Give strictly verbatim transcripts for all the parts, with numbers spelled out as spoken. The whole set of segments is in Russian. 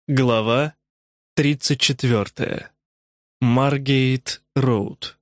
Глава тридцать четвертая. Маргейт Роуд.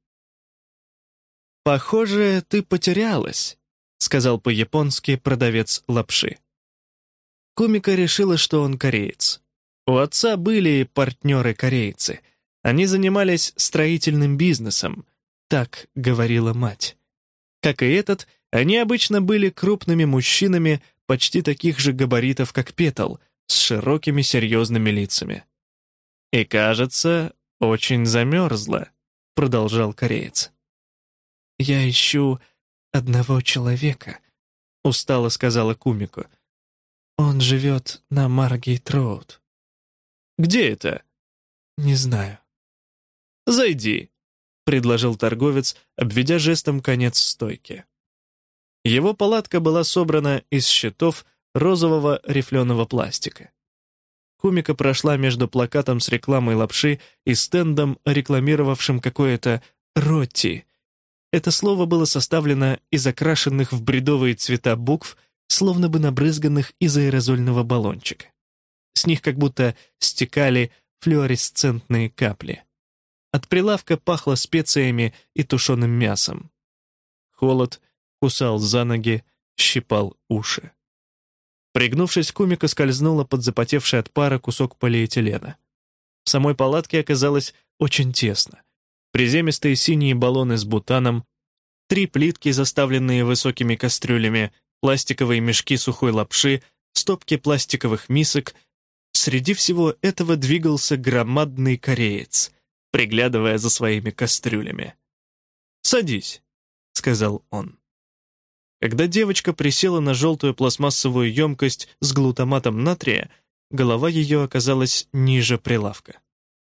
«Похоже, ты потерялась», — сказал по-японски продавец лапши. Кумика решила, что он кореец. У отца были партнеры-корейцы. Они занимались строительным бизнесом, так говорила мать. Как и этот, они обычно были крупными мужчинами почти таких же габаритов, как Петл, с широкими серьезными лицами. «И, кажется, очень замерзла», — продолжал кореец. «Я ищу одного человека», — устало сказала Кумико. «Он живет на Маргейт-Роуд». «Где это?» «Не знаю». «Зайди», — предложил торговец, обведя жестом конец стойки. Его палатка была собрана из щитов розового рифленого пластика. Кумика прошла между плакатом с рекламой лапши и стендом, рекламировавшим какое-то «ротти». Это слово было составлено из окрашенных в бредовые цвета букв, словно бы набрызганных из аэрозольного баллончика. С них как будто стекали флуоресцентные капли. От прилавка пахло специями и тушеным мясом. Холод кусал за ноги, щипал уши. Пригнувшись, Кумика скользнула под запотевший от пара кусок полиэтилена. В самой палатке оказалось очень тесно. Приземистые синие баллоны с бутаном, три плитки, заставленные высокими кастрюлями, пластиковые мешки сухой лапши, стопки пластиковых мисок. Среди всего этого двигался громадный кореец, приглядывая за своими кастрюлями. «Садись», — сказал он. Когда девочка присела на желтую пластмассовую емкость с глутаматом натрия, голова ее оказалась ниже прилавка.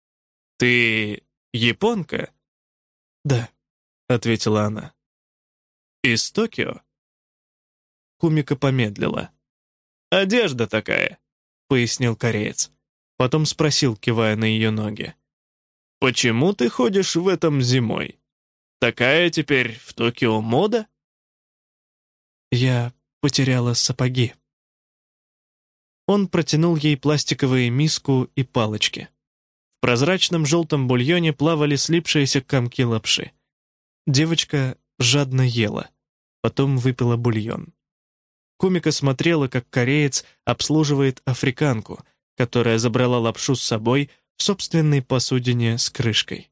«Ты японка?» «Да», — ответила она. «Из Токио?» Кумика помедлила. «Одежда такая», — пояснил кореец. Потом спросил, кивая на ее ноги. «Почему ты ходишь в этом зимой? Такая теперь в Токио мода?» «Я потеряла сапоги». Он протянул ей пластиковые миску и палочки. В прозрачном желтом бульоне плавали слипшиеся комки лапши. Девочка жадно ела, потом выпила бульон. Кумика смотрела, как кореец обслуживает африканку, которая забрала лапшу с собой в собственной посудине с крышкой.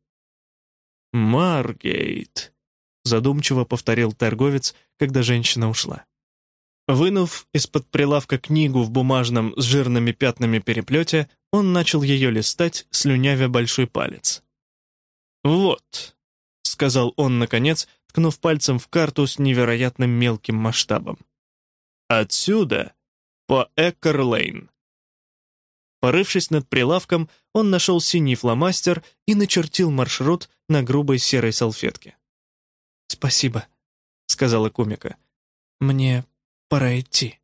«Маргейт», — задумчиво повторил торговец, когда женщина ушла. Вынув из-под прилавка книгу в бумажном с жирными пятнами переплете, он начал ее листать, слюнявя большой палец. «Вот», — сказал он, наконец, ткнув пальцем в карту с невероятным мелким масштабом. «Отсюда по Эккер-Лейн». Порывшись над прилавком, он нашел синий фломастер и начертил маршрут на грубой серой салфетке. «Спасибо», — сказала Кумика. «Мне пора идти».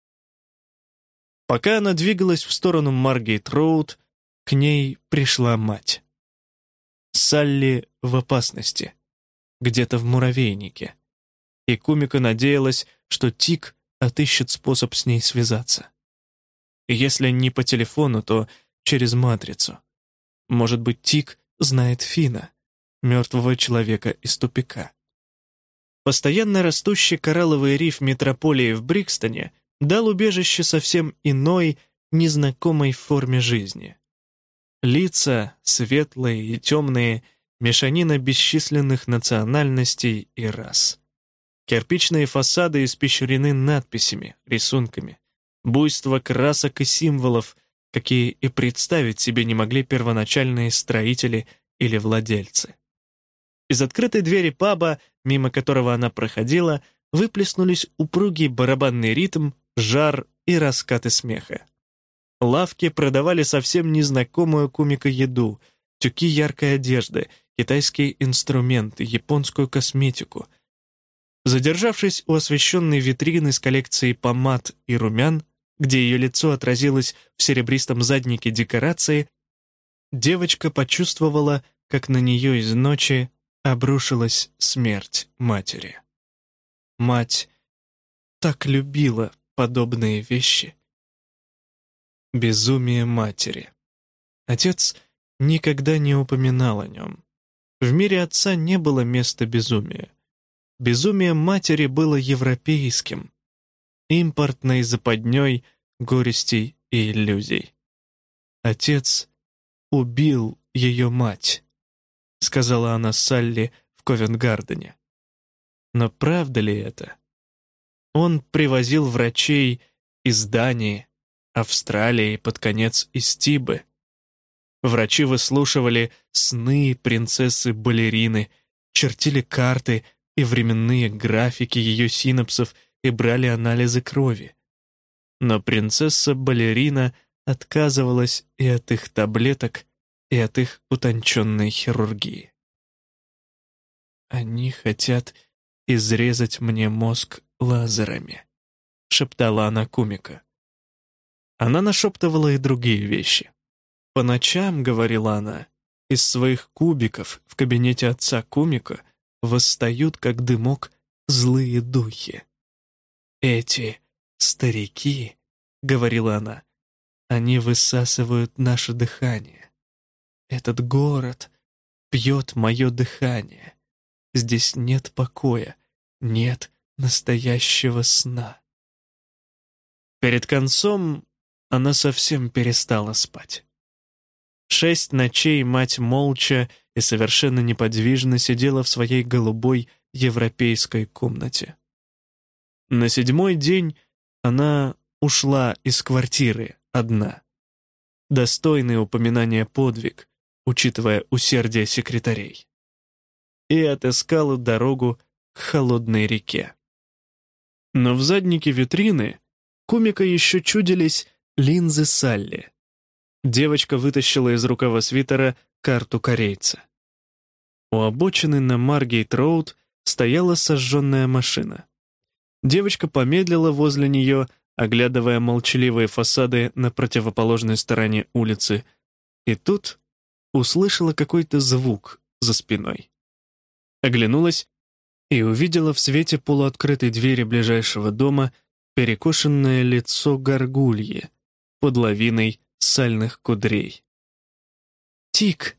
Пока она двигалась в сторону Маргейт-Роуд, к ней пришла мать. Салли в опасности, где-то в муравейнике. И Кумика надеялась, что Тик отыщет способ с ней связаться. Если не по телефону, то через матрицу. Может быть, Тик знает Фина, мертвого человека из тупика. Постоянно растущий коралловый риф метрополии в Брикстоне дал убежище совсем иной, незнакомой форме жизни. Лица светлые и темные, мешанина бесчисленных национальностей и рас. Кирпичные фасады испещрены надписями, рисунками. Буйство красок и символов, какие и представить себе не могли первоначальные строители или владельцы. Из открытой двери паба, мимо которого она проходила, выплеснулись упругий барабанный ритм, жар и раскаты смеха. Лавки продавали совсем незнакомую Кумико еду, тюки яркой одежды, китайские инструменты, японскую косметику. Задержавшись у освещенной витрины с коллекцией помад и румян, где ее лицо отразилось в серебристом заднике декорации, девочка почувствовала, как на нее из ночи обрушилась смерть матери. Мать так любила подобные вещи. Безумие матери. Отец никогда не упоминал о нем. В мире отца не было места безумия. Безумие матери было европейским, импортной западней горестей и иллюзий. «Отец убил ее мать», — сказала она Салли в Ковент-Гардене. Но правда ли это? Он привозил врачей из Дании, Австралии, под конец из Тибы. Врачи выслушивали сны принцессы-балерины, чертили карты и временные графики ее синапсов и брали анализы крови. Но принцесса-балерина отказывалась и от их таблеток, и от их утонченной хирургии. «Они хотят изрезать мне мозг лазерами», — шептала она Кумико. Она нашептывала и другие вещи. «По ночам, — говорила она, — из своих кубиков в кабинете отца Кумико восстают, как дымок, злые духи. Эти старики, — говорила она, — они высасывают наше дыхание. Этот город пьет мое дыхание. Здесь нет покоя, нет настоящего сна». Перед концом она совсем перестала спать. Шесть ночей мать молча и совершенно неподвижно сидела в своей голубой европейской комнате. На седьмой день она ушла из квартиры одна. Достойный упоминания подвиг, учитывая усердие секретарей. И отыскала дорогу к холодной реке. Но в заднике витрины Кумико еще чудились линзы Салли. Девочка вытащила из рукава свитера карту корейца. У обочины на Маргейт-роуд стояла сожженная машина. Девочка помедлила возле нее, оглядывая молчаливые фасады на противоположной стороне улицы, и тут услышала какой-то звук за спиной. Оглянулась и увидела в свете полуоткрытой двери ближайшего дома перекошенное лицо горгульи под лавиной сальных кудрей. «Тик!»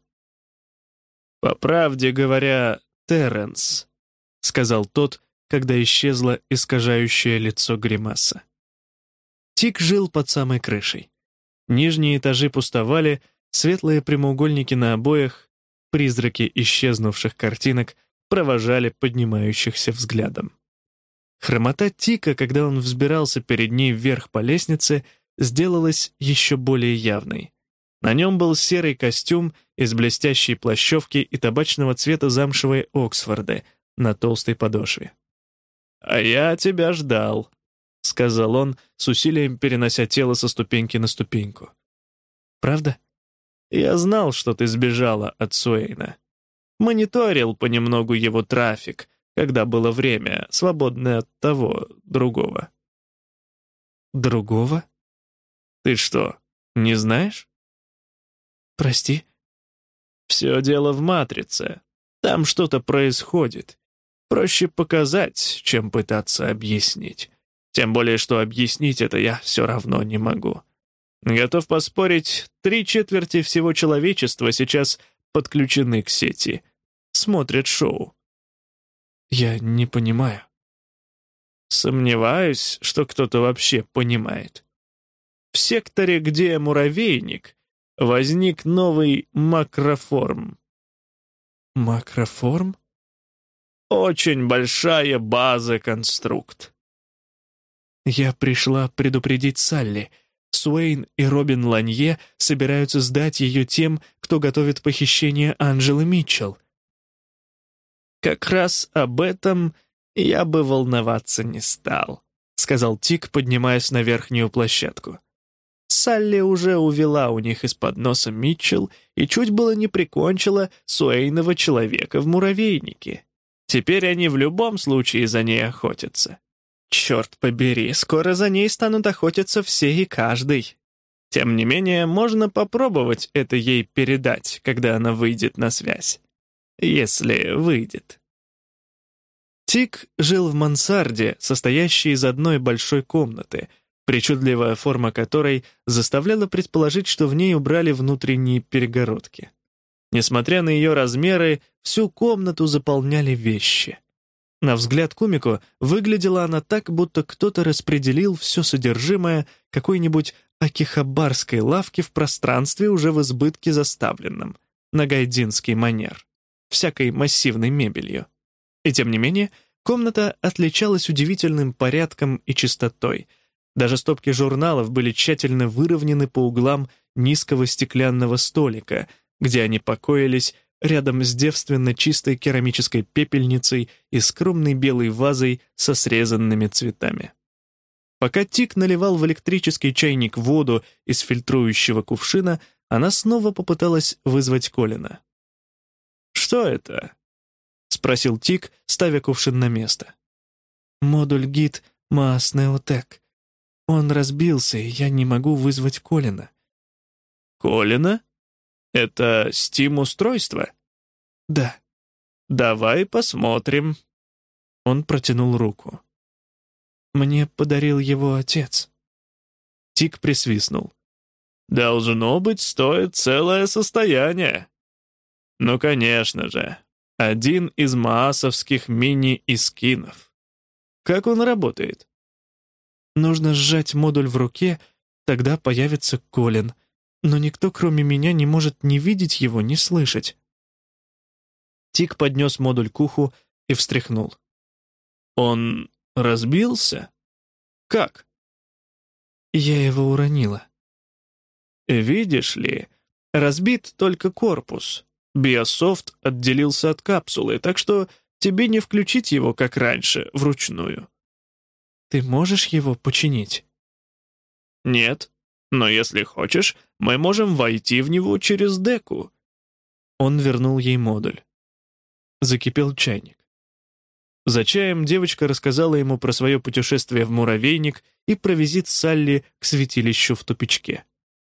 «По правде говоря, Терренс», — сказал тот, когда исчезло искажающее лицо гримаса. Тик жил под самой крышей. Нижние этажи пустовали, светлые прямоугольники на обоях, призраки исчезнувших картинок провожали поднимающихся взглядом. Хромота Тика, когда он взбирался перед ней вверх по лестнице, сделалась еще более явной. На нем был серый костюм из блестящей плащевки и табачного цвета замшевой Оксфорды на толстой подошве. «А я тебя ждал», — сказал он, с усилием перенося тело со ступеньки на ступеньку. «Правда? Я знал, что ты сбежала от Суэйна. Мониторил понемногу его трафик, когда было время, свободное от того, другого». «Другого? Ты что, не знаешь?» «Прости». «Все дело в матрице. Там что-то происходит. Проще показать, чем пытаться объяснить. Тем более, что объяснить это я все равно не могу. Готов поспорить, три четверти всего человечества сейчас подключены к сети. Смотрят шоу». «Я не понимаю». «Сомневаюсь, что кто-то вообще понимает. В секторе, где муравейник, возник новый макроформ». «Макроформ?» «Очень большая база конструкт». «Я пришла предупредить Салли. Суэйн и Робин Ланье собираются сдать ее тем, кто готовит похищение Анджелы Митчелл». «Как раз об этом я бы волноваться не стал», — сказал Тик, поднимаясь на верхнюю площадку. «Салли уже увела у них из-под носа Митчелл и чуть было не прикончила Суэйнова человека в муравейнике. Теперь они в любом случае за ней охотятся. Черт побери, скоро за ней станут охотиться все и каждый. Тем не менее, можно попробовать это ей передать, когда она выйдет на связь. Если выйдет». Тик жил в мансарде, состоящей из одной большой комнаты, причудливая форма которой заставляла предположить, что в ней убрали внутренние перегородки. Несмотря на ее размеры, всю комнату заполняли вещи. На взгляд Кумико выглядела она так, будто кто-то распределил все содержимое какой-нибудь акихабарской лавки в пространстве, уже в избытке заставленном, на гайдзинский манер, всякой массивной мебелью. И тем не менее, комната отличалась удивительным порядком и чистотой. Даже стопки журналов были тщательно выровнены по углам низкого стеклянного столика, где они покоились рядом с девственно чистой керамической пепельницей и скромной белой вазой со срезанными цветами. Пока Тик наливал в электрический чайник воду из фильтрующего кувшина, она снова попыталась вызвать Колина. «Что это?» — спросил Тик, ставя кувшин на место. «Модуль гид Маас Неотек. Он разбился, и я не могу вызвать Колина». «Колина? Это стим-устройство?» «Да». «Давай посмотрим». Он протянул руку. «Мне подарил его отец». Тик присвистнул. «Должно быть, стоит целое состояние». «Ну, конечно же. Один из маасовских мини-искинов. Как он работает?» «Нужно сжать модуль в руке, тогда появится Колин. Но никто, кроме меня, не может ни видеть его, ни слышать». Тик поднес модуль к уху и встряхнул. «Он разбился? Как?» «Я его уронила». «Видишь ли, разбит только корпус. Биософт отделился от капсулы, так что тебе не включить его, как раньше, вручную». «Ты можешь его починить?» «Нет, но если хочешь, мы можем войти в него через деку». Он вернул ей модуль. Закипел чайник. За чаем девочка рассказала ему про свое путешествие в муравейник и про визит Салли к святилищу в тупичке.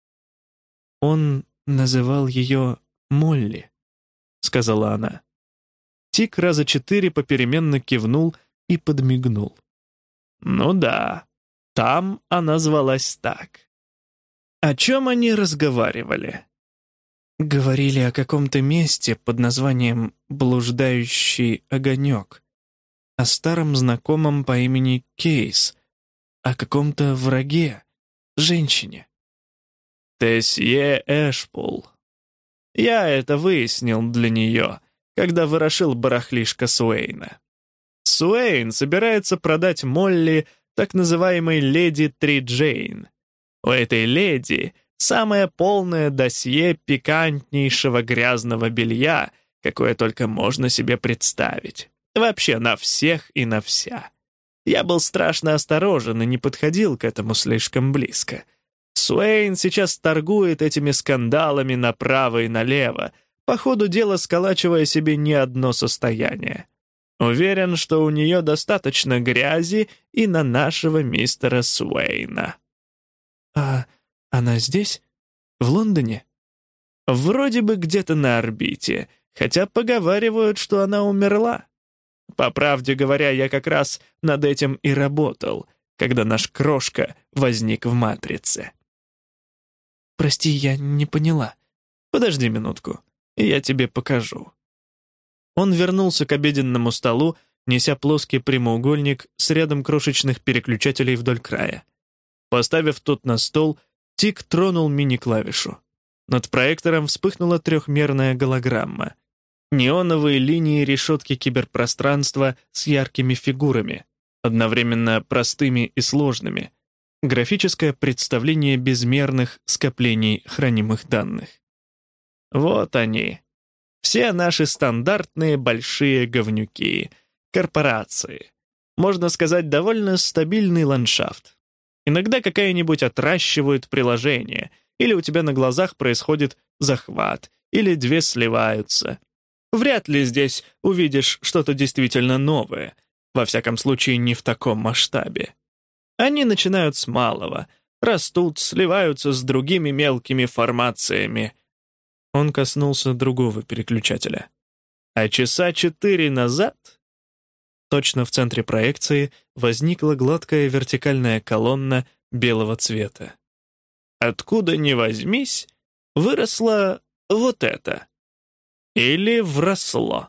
«Он называл ее Молли», — сказала она. Тик раза четыре попеременно кивнул и подмигнул. «Ну да, там она звалась так». «О чем они разговаривали?» «Говорили о каком-то месте под названием «Блуждающий огонек», о старом знакомом по имени Кейс, о каком-то враге, женщине». «Тесье Эшпул. Я это выяснил для нее, когда ворошил барахлишко Суэйна. Суэйн собирается продать Молли так называемой леди Три Джейн. У этой леди самое полное досье пикантнейшего грязного белья, какое только можно себе представить. Вообще на всех и на вся. Я был страшно осторожен и не подходил к этому слишком близко. Суэйн сейчас торгует этими скандалами направо и налево, по ходу дела сколачивая себе не одно состояние. Уверен, что у нее достаточно грязи и на нашего мистера Суэйна». «А она здесь? В Лондоне?» «Вроде бы где-то на орбите, хотя поговаривают, что она умерла. По правде говоря, я как раз над этим и работал, когда наш крошка возник в матрице». «Прости, я не поняла». «Подожди минутку, и я тебе покажу». Он вернулся к обеденному столу, неся плоский прямоугольник с рядом крошечных переключателей вдоль края. Поставив тот на стол, Тик тронул мини-клавишу. Над проектором вспыхнула трехмерная голограмма. Неоновые линии решетки киберпространства с яркими фигурами, одновременно простыми и сложными. Графическое представление безмерных скоплений хранимых данных. Вот они. Все наши стандартные большие говнюки, корпорации. Можно сказать, довольно стабильный ландшафт. Иногда какая-нибудь отращивают приложение, или у тебя на глазах происходит захват, или две сливаются. Вряд ли здесь увидишь что-то действительно новое, во всяком случае не в таком масштабе. Они начинают с малого, растут, сливаются с другими мелкими формациями. Он коснулся другого переключателя. А часа четыре назад, точно в центре проекции, возникла гладкая вертикальная колонна белого цвета. Откуда ни возьмись, выросло вот это. Или вросло.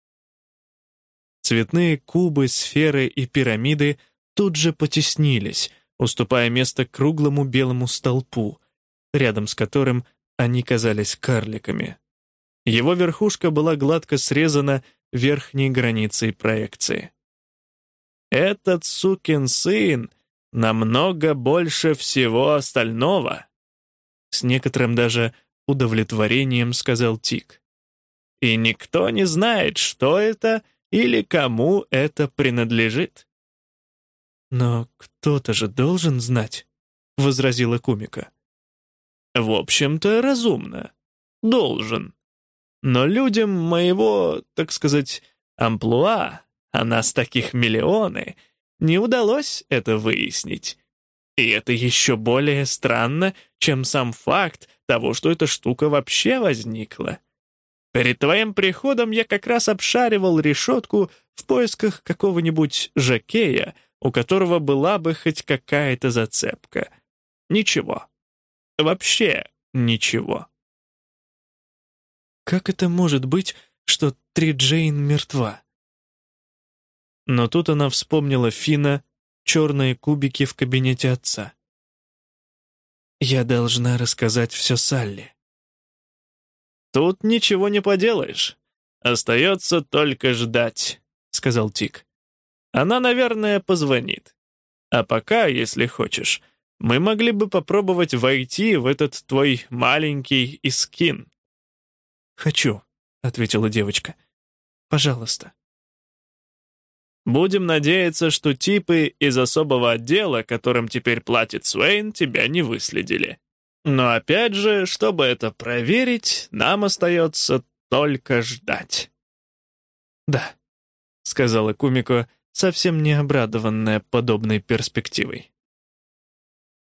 Цветные кубы, сферы и пирамиды тут же потеснились, уступая место круглому белому столпу, рядом с которым они казались карликами. Его верхушка была гладко срезана верхней границей проекции. «Этот сукин сын намного больше всего остального», с некоторым даже удовлетворением сказал Тик. «И никто не знает, что это или кому это принадлежит». «Но кто-то же должен знать», — возразила Кумика. «В общем-то, разумно. Должен. Но людям моего, так сказать, амплуа, а нас таких миллионы, не удалось это выяснить. И это еще более странно, чем сам факт того, что эта штука вообще возникла. Перед твоим приходом я как раз обшаривал решетку в поисках какого-нибудь жокея, у которого была бы хоть какая-то зацепка. Ничего. Вообще ничего». «Как это может быть, что Три-Джейн мертва?» Но тут она вспомнила Фина, черные кубики в кабинете отца. «Я должна рассказать все Салли». «Тут ничего не поделаешь. Остается только ждать», — сказал Тик. «Она, наверное, позвонит. А пока, если хочешь, мы могли бы попробовать войти в этот твой маленький искин». «Хочу», — ответила девочка. «Пожалуйста». «Будем надеяться, что типы из особого отдела, которым теперь платит Суэйн, тебя не выследили. Но опять же, чтобы это проверить, нам остается только ждать». «Да», — сказала Кумико, совсем не обрадованная подобной перспективой.